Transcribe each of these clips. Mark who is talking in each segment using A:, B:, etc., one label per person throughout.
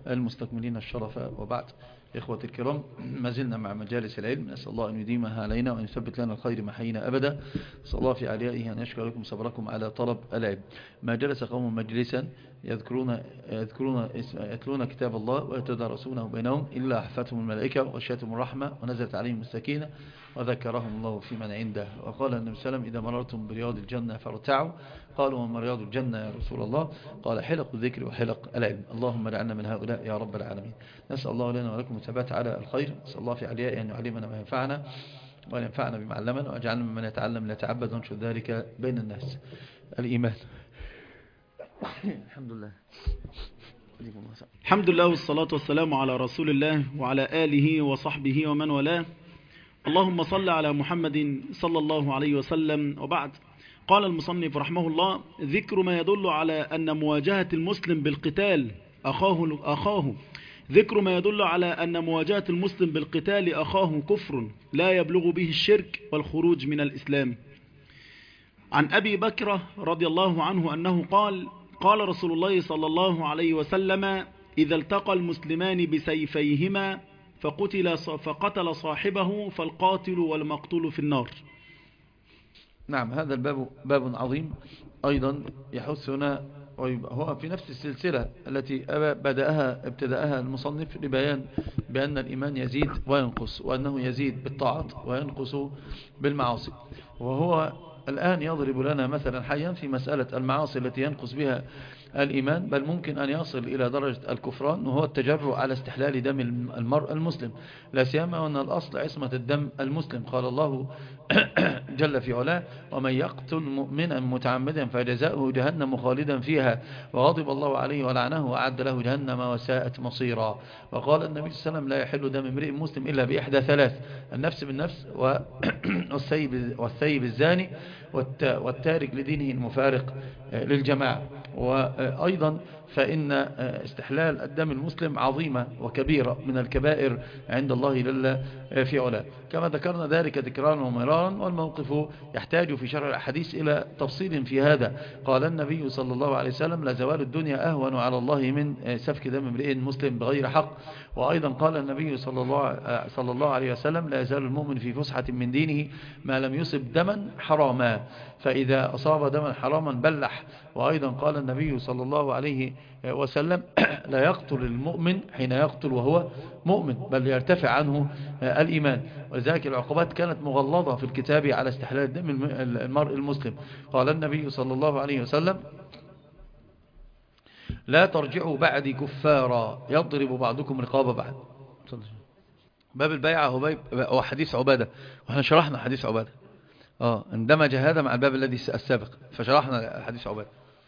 A: المستكملين الشرف، وبعد. إخوة الكرام، ما زلنا مع مجالس العلم، نسأل الله أن يديمها علينا وأن يثبت لنا الخير ما حيينا أبدا. نسأل الله في عليائه أن يشكر لكم صبركم على طلب العلم. ما جلس قوم مجلسا يتلون كتاب الله ويتدارسونه بينهم إلا حفتهم الملائكة وغشيتهم الرحمة ونزلت عليهم السكينة وذكرهم الله في من عنده. وقال النبي صلى الله عليه وسلم: إذا مررتم برياض الجنة فارتعوا. قالوا: وما رياض الجنة يا رسول الله؟ قال: حلق الذكر وحلق العلم. اللهم اجعلنا من هؤلاء يا رب العالمين. نسأل الله لنا ولكم الثبات على الخير. نسأل الله في عليائه أن يعلمنا ما ينفعنا وأن ينفعنا بما علمنا، وأجعلنا ممن يتعلم ليتعبد ونشر ذلك بين الناس. الإيمان. الحمد لله.
B: الحمد لله والصلاة والسلام على رسول الله وعلى آله وصحبه ومن والاه. اللهم صل على محمد صلى الله عليه وسلم، وبعد. قال المصنف رحمه الله: ذكر ما يدل على أن مواجهة المسلم بالقتال ذكر ما يدل على أن مواجهة المسلم بالقتال أخاه كفر لا يبلغ به الشرك والخروج من الإسلام. عن أبي بكر رضي الله عنه أنه قال: قال رسول الله صلى الله عليه وسلم: إذا التقى المسلمان بسيفيهما فقتل صاحبه فالقاتل والمقتول في النار.
A: نعم، هذا الباب باب عظيم أيضا يحثنا، وهو في نفس السلسلة التي ابتدأها المصنف لبيان بأن الإيمان يزيد وينقص، وأنه يزيد بالطاعات وينقص بالمعاصي. وهو الآن يضرب لنا مثلا حيا في مسألة المعاصي التي ينقص بها الإيمان، بل ممكن أن يصل إلى درجة الكفران، وهو التجرؤ على استحلال دم المرء المسلم، لا سيما وأن الأصل عصمة الدم المسلم. قال الله جل في علاه: ومن يقتل مؤمنا متعمدا فجزاؤه جهنم خالدا فيها وغضب الله عليه ولعنه وأعد له جهنم وساءت مصيرا. وقال النبي صلى الله عليه وسلم: لا يحل دم امرئ مسلم إلا بإحدى ثلاث: النفس بالنفس والثيب الزاني والتارك لدينه المفارق للجماعة. وأيضا فإن استحلال الدم المسلم عظيمة وكبيرة من الكبائر عند الله جل في علاه، كما ذكرنا ذلك تكرارا ومرارا، والموقف يحتاج في شرح الحديث إلى تفصيل في هذا. قال النبي صلى الله عليه وسلم: لا زوال الدنيا أهون على الله من سفك دم امرئ مسلم بغير حق. وأيضا قال النبي صلى الله عليه وسلم: لا يزال المؤمن في فسحة من دينه ما لم يصب دما حراما، فإذا أصاب دما حراما بلح. وأيضا قال النبي صلى الله عليه وسلم: لا يقتل المؤمن حين يقتل وهو مؤمن، بل يرتفع عنه الإيمان. ولذلك العقوبات كانت مغلظة في الكتاب على استحلال دم المرء المسلم. قال النبي صلى الله عليه وسلم: لا ترجعوا بعدي كفارا يضرب بعضكم رقاب بعض. باب البيعة هو حديث عبادة، وإحنا شرحنا حديث عبادة. اندمج هذا مع الباب الذي السابق، فشرحنا حديث عبادة.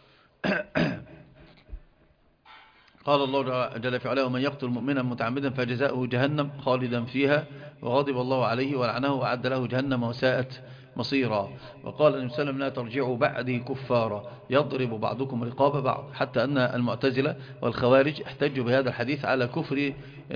A: قال الله جل في علاه: ومن يقتل مؤمنا متعمدا فجزاؤه جهنم خالدا فيها وغضب الله عليه ولعنه وأعد له جهنم وساءت مصيرا. وقال النبي صلى الله عليه وسلم: لا ترجعوا بعدي كفارا يضرب بعضكم رقاب بعض. حتى أن المعتزلة والخوارج احتجوا بهذا الحديث على كفر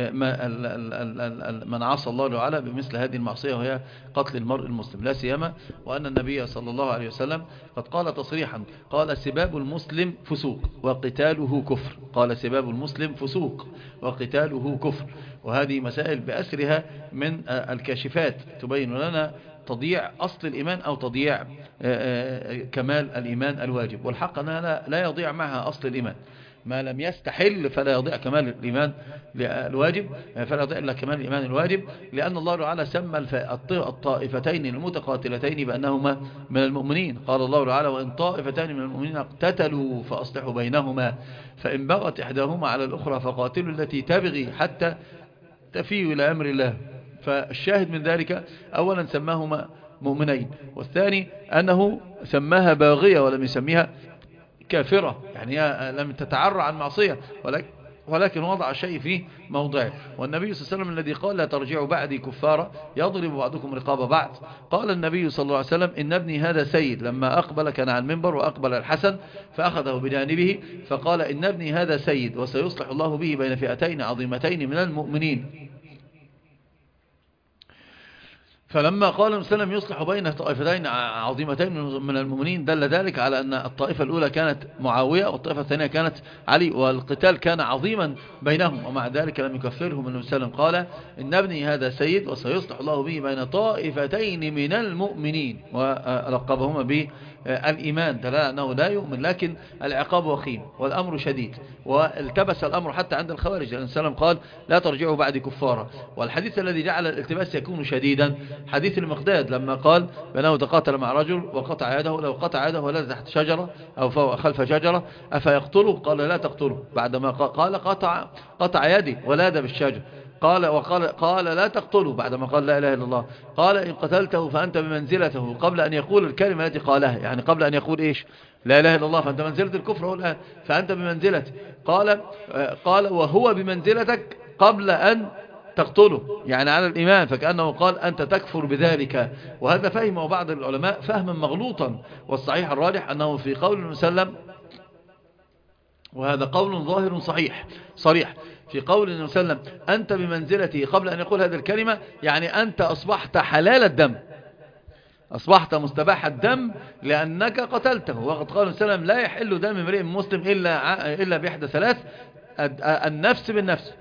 A: من عصى الله تعالى بمثل هذه المعصية، وهي قتل المرء المسلم، لا سيما وأن النبي صلى الله عليه وسلم قد قال تصريحا: قال: سباب المسلم فسوق وقتاله كفر. قال: سباب المسلم فسوق وقتاله كفر. وهذه مسائل بأسرها من الكاشفات تبين لنا تضييع أصل الإيمان أو تضييع كمال الإيمان الواجب. والحق أنها لا يضيع معها أصل الإيمان، ما لم يستحل فلا يضيع كمال الإيمان الواجب، فلا يضيع إلا كمال الإيمان الواجب، لأن الله تعالى سمى الطائفتين المتقاتلتين بأنهما من المؤمنين. قال الله تعالى: وإن طائفتان من المؤمنين اقتتلوا فأصلحوا بينهما فإن بغت إحداهما على الأخرى فقاتلوا التي تبغي حتى تفيء إلى أمر الله. فالشاهد من ذلك: أولا سماهما مؤمنين، والثاني أنه سماها باغية ولم يسميها كافرة، يعني لم تتعرى عن معصية، ولكن وضع شيء في موضعه. والنبي صلى الله عليه وسلم الذي قال: لا ترجعوا بعدي كفارا يضرب بعضكم رقاب بعض، قال النبي صلى الله عليه وسلم: إن ابني هذا سيد. لما أقبل كان على المنبر وأقبل الحسن فأخذه بجانبه فقال: إن ابني هذا سيد وسيصلح الله به بين فئتين عظيمتين من المؤمنين. فلما قال مسلم يصلح بين طائفتين عظيمتين من المؤمنين دل ذلك على أن الطائفة الأولى كانت معاوية والطائفة الثانية كانت علي، والقتال كان عظيما بينهم، ومع ذلك لم يكفرهم. النبي صلى الله عليه وسلم قال إن ابني هذا سيد وسيصلح الله به بين طائفتين من المؤمنين، ولقبهما بالإيمان دلالة أنه لا يؤمن، لكن العقاب وخيم والأمر شديد، والتبس الأمر حتى عند الخوارج. النبي صلى الله عليه وسلم قال لا ترجعوا بعد كفارا. والحديث الذي جعل الالتباس يكون شديدا حديث المقداد لما قال بأنه تقاتل مع رجل وقطع يده، لو قطع يده ولد تحت شجرة أو خلف شجرة أفيقتله؟ قال لا تقتله، بعدما قال قطع يدي ولاد بالشجر، قال لا تقتله، بعدما قال لا إله إلا الله. قال إن قتلته فأنت بمنزلته قبل أن يقول الكلمة التي قالها، يعني قبل أن يقول إيش؟ لا إله إلا الله، فأنت منزلة الكفر هو الآن، فأنت بمنزلته. قال وهو بمنزلتك قبل أن تقتله، يعني على الإيمان، فكأنه قال أنت تكفر بذلك. وهذا فهمه بعض العلماء فهما مغلوطا، والصحيح الراجح أنه في قول المسلم، وهذا قول ظاهر صريح في قول النبي صلى الله عليه وسلم أنت بمنزلته قبل أن يقول هذه الكلمة، يعني أنت أصبحت حلال الدم، أصبحت مستباح الدم لأنك قتلته. وقد قال النبي صلى الله عليه وسلم لا يحل دم امرئ مسلم إلا بإحدى ثلاث: النفس بالنفس،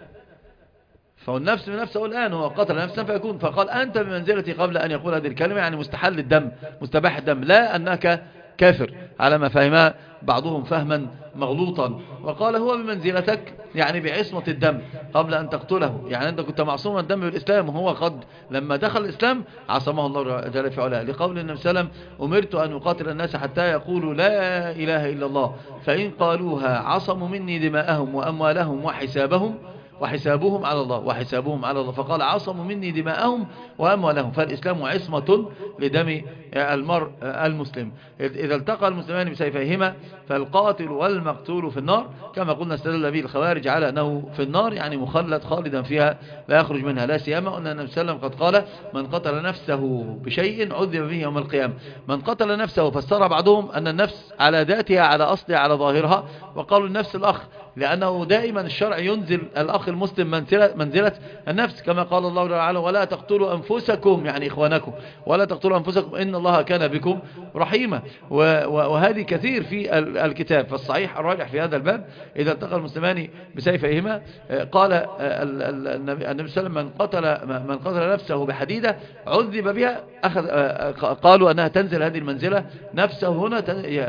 A: فالنفس بالنفس هو الآن هو قتل نفسا فيكون، فقال أنت بمنزلتي قبل أن يقول هذه الكلمة، يعني مستحل الدم مستباح الدم، لا أنك كافر، على ما فهمها بعضهم فهما مغلوطا. وقال هو بمنزلتك يعني بعصمة الدم قبل أن تقتله، يعني أنت كنت معصوم الدم بالإسلام، وهو قد لما دخل الإسلام عصمه الله جل في علاه، لقول النبي صلى الله عليه وسلم أمرت أن أقاتل الناس حتى يقولوا لا إله إلا الله، فإن قالوها عصموا مني دماءهم وأموالهم وحسابهم على الله، فقال عصموا مني دماءهم وأموالهم، فالإسلام عصمة لدم المرء المسلم. إذا التقى المسلمان بسيفيهما فالقاتل والمقتول في النار، كما قلنا استدل به الخوارج على أنه في النار يعني مخلد خالدا فيها لا يخرج منها، لا سيما أن النبي صلى الله عليه وسلم قد قال من قتل نفسه بشيء عذب به يوم القيامة. من قتل نفسه فسر بعضهم أن النفس على ذاتها على أصلها على ظاهرها، وقالوا النفس الأخ، لأنه دائما الشرع ينزل الأخ المسلم منزلة النفس، كما قال الله تعالى ولا تقتلوا أنفسكم، يعني إخوانكم، ولا تقتلوا أنفسكم إن الله كان بكم رحيما. وهذه كثير في الكتاب. فالصحيح الراجح في هذا الباب إذا التقى المسلمان بسيفيهما، قال النبي صلى الله عليه وسلم من قتل نفسه بحديدة عذب بها، قالوا أنها تنزل هذه المنزلة، نفسه هنا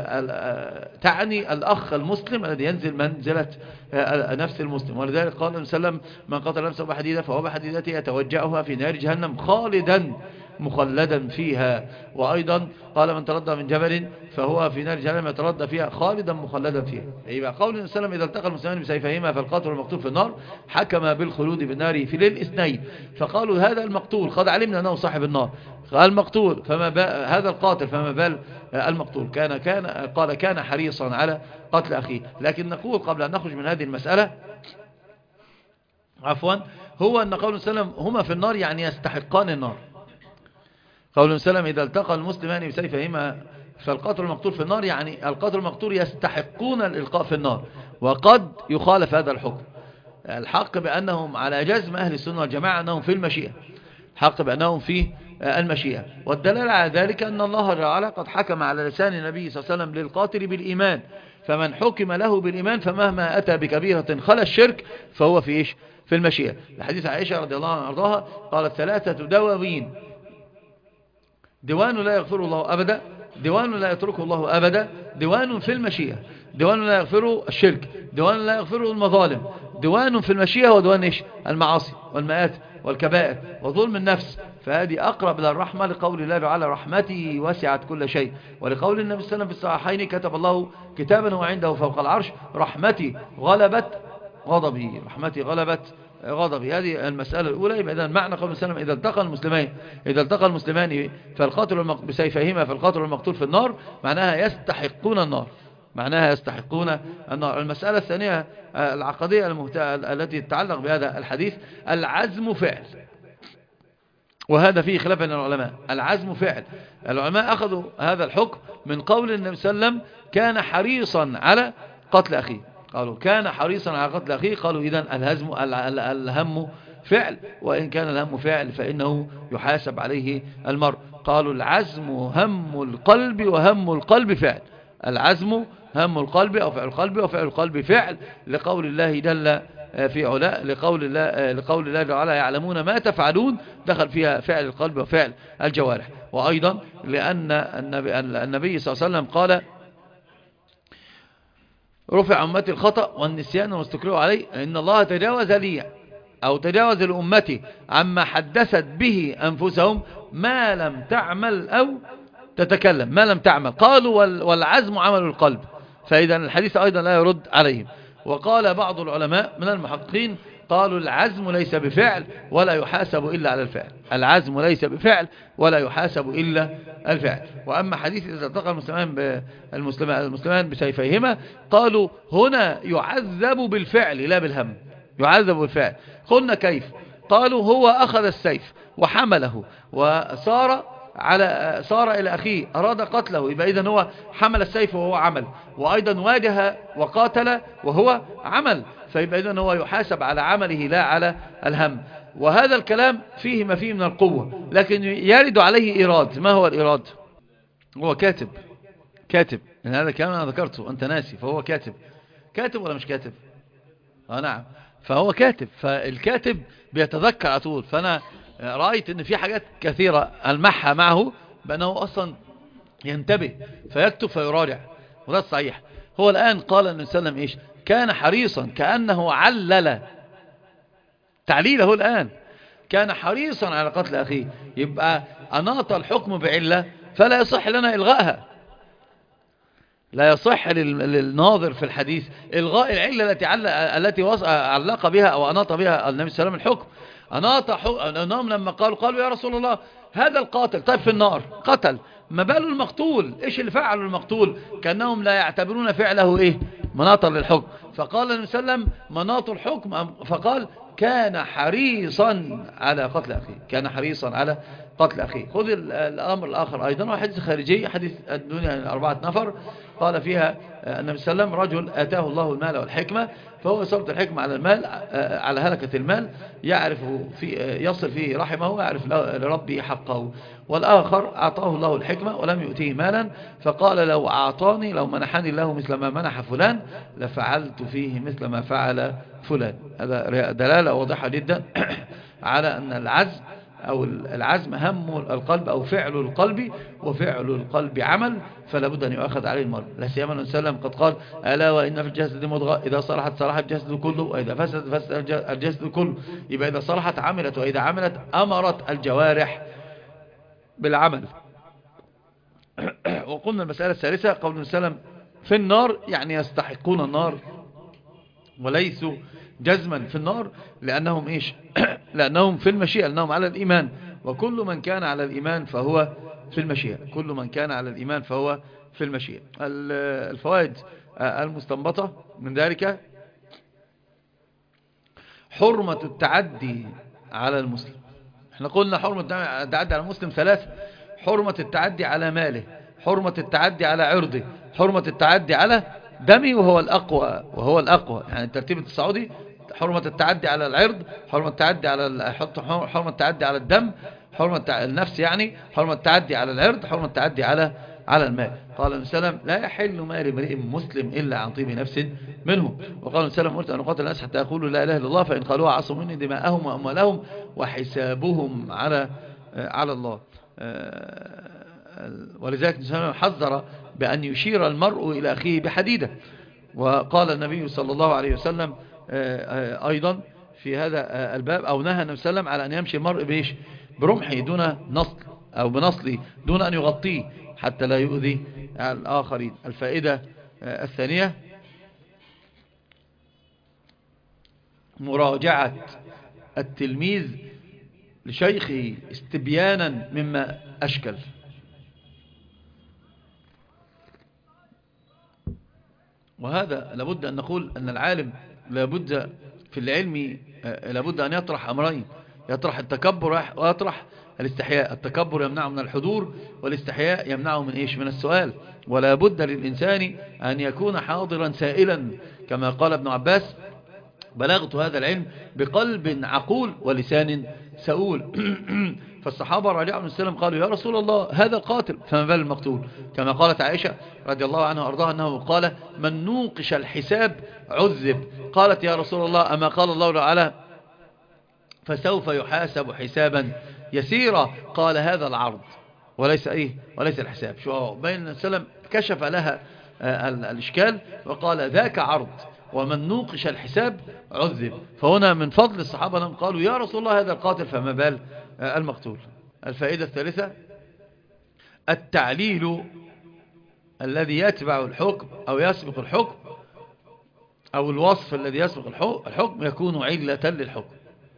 A: تعني الأخ المسلم الذي ينزل منزلة نفس المسلم. ولذلك قال النبي صلى الله عليه وسلم من قتل نفسه بحديدة فهو بحديدته يتوجعها في نار جهنم خالدا مخلدا فيها. وأيضا قال من تردى من جبل فهو في نار جهنم يتردى فيها خالدا مخلدا فيها. يبقى قول النبي صلى الله عليه وسلم إذا التقى المسلمان بسيفيهما فالقاتل والمقتول في النار حكم بالخلود في النار في الاثنين. فقالوا هذا المقتول قد علمنا أنه صاحب النار، المقتول هذا القاتل فما بال المقتول؟ كان حريصا على قتل أخيه. لكن نقول قبل أن نخرج من هذه المسألة هو أن قول السلام هما في النار يعني يستحقان النار. قول السلام إذا التقى المسلمان بسيفهما فالقاتل والمقتول في النار، يعني القاتل والمقتول يستحقون الإلقاء في النار. وقد يخالف هذا الحكم، الحق بأنهم على جزم أهل السنة والجماعة أنهم في المشيئة، حق بأنهم في المشيئة. والدلالة على ذلك أن الله تعالى قد حكم على لسان النبي صلى الله عليه وسلم للقاتل بالإيمان، فمن حكم له بالإيمان فمهما أتى بكبيرة خلا الشرك فهو في إيش؟ في المشيئة. الحديث عائشة رضي الله عنها أرضاها قالت ثلاثة دواوين: ديوان لا يغفر الله أبدا، ديوان لا يتركه الله أبدا، ديوان في المشيئة. ديوان لا يغفره الشرك، ديوان لا يغفره المظالم، ديوان في المشيئة وديوان إيش؟ المعاصي والمآت والكبائر وظلم النفس. فهذه أقرب إلى الرحمة لقول الله تعالى رحمتي وسعت كل شيء، ولقول النبي صلى الله عليه وسلم في الصحيحين كتب الله كتابا وعنده فوق العرش رحمتي غلبت غضبي، رحمتي غلبت غضبي. هذه المسألة الأولى. يبقى إذن معنى قول السلام إذا التقى المسلمان فالقاتل بسيفيهما فالقاتل والمقتول في النار، معناها يستحقون النار. المسألة الثانية العقدية التي تتعلق بهذا الحديث: العزم فعل، وهذا فيه خلاف بين العلماء. العزم فعل، العلماء أخذوا هذا الحكم من قول النبي صلى الله عليه وسلم كان حريصا على قتل أخيه، قالوا كان حريصا على قتل أخيه، قالوا إذن الهم فعل، وإن كان الهم فعل فإنه يحاسب عليه المرء. قالوا العزم هم القلب وهم القلب فعل. العزم هم القلب أو فعل القلب، وفعل القلب فعل، لقول الله جل في علاء، لقول الله تعالى يعلمون ما تفعلون، دخل فيها فعل القلب وفعل الجوارح. وأيضا لأن النبي صلى الله عليه وسلم قال رفع أمتي الخطأ والنسيان واستكرهوا عليه، إن الله تجاوز لي أو تجاوز لأمتي عما حدثت به أنفسهم ما لم تعمل أو تتكلم، ما لم تعمل. قالوا والعزم عمل القلب، فإذا الحديث أيضا لا يرد عليهم. وقال بعض العلماء من المحققين قالوا العزم ليس بفعل ولا يحاسب إلا على الفعل. العزم ليس بفعل ولا يحاسب إلا الفعل. وأما حديث إذا التقى المسلمان بسيفيهما، قالوا هنا يعذب بالفعل لا بالهم، يعذب بالفعل. قلنا كيف؟ قالوا هو أخذ السيف وحمله وصار إلى أخيه أراد قتله، يبقى إذن هو حمل السيف وهو عمل، وأيضا واجه وقاتل وهو عمل، فيبقى إذن هو يحاسب على عمله لا على الهم. وهذا الكلام فيه ما فيه من القوة، لكن يرد عليه إيراد. ما هو الإيراد؟ هو كاتب يعني هذا الكلام أنا ذكرته أنت ناسي، فهو كاتب ولا مش كاتب؟ نعم، فهو كاتب، فالكاتب بيتذكر على طول. فأنا رأيت ان في حاجات كثيرة ألمحها معه بأنه أصلا ينتبه فيكتب فيراجع، وده الصحيح. هو الآن قال النبي صلى الله عليه وسلم إيش؟ كان حريصا، كأنه علل تعليله الآن، كان حريصا على قتل أخيه. يبقى أناط الحكم بعلة فلا يصح لنا إلغائها، لا يصح للناظر في الحديث إلغاء العلة التي علق بها أو أناط بها النبي صلى الله عليه وسلم الحكم. أنهم لما قالوا يا رسول الله هذا القاتل طيب في النار قتل، ما باله المقتول؟ إيش اللي فعله المقتول؟ كأنهم لا يعتبرون فعله إيه مناطا للحكم. فقال النبي صلى الله عليه وسلم مناط الحكم، فقال كان حريصا على قتل أخيه، كان حريصا على قتل أخيه. خذ الأمر الآخر أيضا، وحديث خارجي، حديث الدنيا 4 نفر، قال فيها النبي صلى الله عليه وسلم رجل آتاه الله المال والحكمة، فهو يسلط الحكمة على المال، على هلكة المال، يصل فيه رحمه ويعرف لربه حقه. والآخر أعطاه الله الحكمة ولم يؤتيه مالا، فقال لو منحني الله مثل ما منح فلان لفعلت فيه مثل ما فعل فلان. هذا دلالة واضحة جدا على أن العزم هم القلب أو فعل القلب، وفعل القلب عمل، فلا بد أن يؤخذ عليه المرء. لا سيما النبي صلى الله عليه وسلم قد قال ألا وإن في الجسد مضغة إذا صلحت صلح الجسد كله وإذا فسد فسد الجسد كله. يبقى إذا صلحت عملت، وإذا عملت أمرت الجوارح بالعمل. وقلنا المسألة الثالثة قول النبي صلى الله عليه وسلم في النار، يعني يستحقون النار وليسوا جزما في النار، لأنهم إيش؟ لأنهم في المشيئة، لأنهم على الإيمان، وكل من كان على الإيمان فهو في المشيئة، كل من كان على الإيمان فهو في المشيئة. الفوائد المستنبطة من ذلك: حرمة التعدي على المسلم. احنا قلنا حرمة التعدي على المسلم 3: حرمة التعدي على ماله، حرمة التعدي على عرضه، حرمة التعدي على دمه، وهو الأقوى يعني الترتيب التصاعدي: حرمة التعدي على العرض، حرمة التعدي على حرمة التعدي على الدم، حرمة النفس يعني، حرمة التعدي على العرض، حرمة التعدي على المال. قال النبي صلى الله عليه وسلم لا يحل مال امرئ مسلم إلا عن طيب نفس منه. وقال النبي صلى الله عليه وسلم أمرت أن أقاتل الناس حتى يقولوا لا إله إلا الله فإن قالوها عصوا مني دماءهم وأموالهم وحسابهم على الله. ولذلك النبي صلى الله عليه وسلم حذر بأن يشير المرء إلى أخيه بحديدة. وقال النبي صلى الله عليه وسلم أيضا في هذا الباب، أو نهى النبي صلى الله عليه وسلم على أن يمشي المرء برمحه دون نصل أو بنصله دون أن يغطيه حتى لا يؤذي الآخرين. الفائدة الثانية: مراجعة التلميذ لشيخه استبيانا مما أشكل. وهذا لابد أن نقول أن العالم لابد في العلم لابد أن يطرح أمرين: يطرح التكبر ويطرح الاستحياء. التكبر يمنعه من الحضور، والاستحياء يمنعه من إيش؟ من السؤال. ولا بد للإنسان أن يكون حاضرا سائلا، كما قال ابن عباس بلغت هذا العلم بقلب عقول ولسان سؤول. فالصحابة رضي الله عنهم وسلم قالوا يا رسول الله هذا القاتل فما بال المقتول، كما قالت عائشة رضي الله عنها وأرضاها أنه قال من نوقش الحساب عذب. قالت يا رسول الله أما قال الله تعالى فسوف يحاسب حسابا يسيرا؟ قال هذا العرض وليس وليس الحساب. شو بين السلام كشف لها الإشكال وقال ذاك عرض ومن نوقش الحساب عذب. فهنا من فضل الصحابة أنهم قالوا يا رسول الله هذا القاتل فما بال المقتول. الفائدة الثالثة التعليل الذي يتبع الحكم أو يسبق الحكم، أو الوصف الذي يسبق الحكم يكون علة للحكم.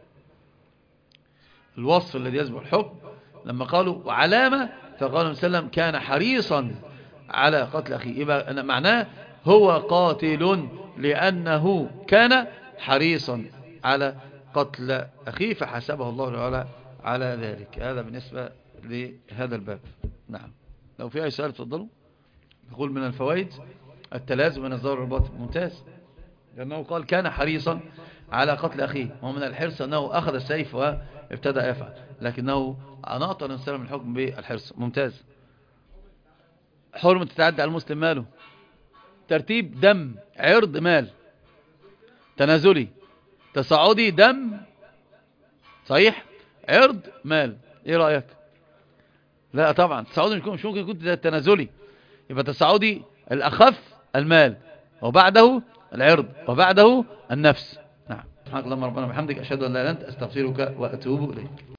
A: الوصف الذي يسبق الحكم لما قالوا وعلامة فقال وسلم كان حريصا على قتل أخيه، يبقى معناه هو قاتل لأنه كان حريصا على قتل أخيه فحسبه الله تعالى على ذلك. هذا بالنسبة لهذا الباب. نعم، لو في أي سؤال تفضلوا. نقول من الفوائد التلازم من الظاهر والباطن. ممتاز، لأنه قال كان حريصا على قتل أخيه، ومن الحرص أنه أخذ السيف وابتدأ يفعل، لكنه أناط الإنسان من الحكم بالحرص. ممتاز. حرمة تتعدى على المسلم ماله؟ ترتيب دم، عرض، مال. تنازلي، تصاعدي، دم صحيح، عرض، مال. ايه رأيك؟ لا طبعا تصاعدي مش ممكن يكون تنازلي، يبقى تصاعدي الأخف المال، وبعده العرض، وبعده النفس. نعم. سبحانك اللهم ربنا وبحمدك أشهد أن لا إله إلا أنت أستغفرك وأتوب إليك.